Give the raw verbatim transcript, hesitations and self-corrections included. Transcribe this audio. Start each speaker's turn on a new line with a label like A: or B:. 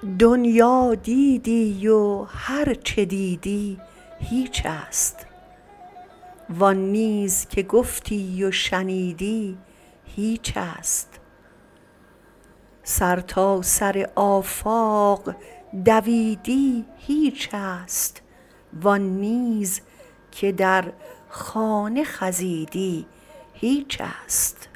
A: دنیا دیدی و هر چه دیدی هیچ است وان نیز که گفتی و شنیدی هیچ است. سرتاسر آفاق دویدی هیچ است وان نیز که در خانه خزیدی هیچ است.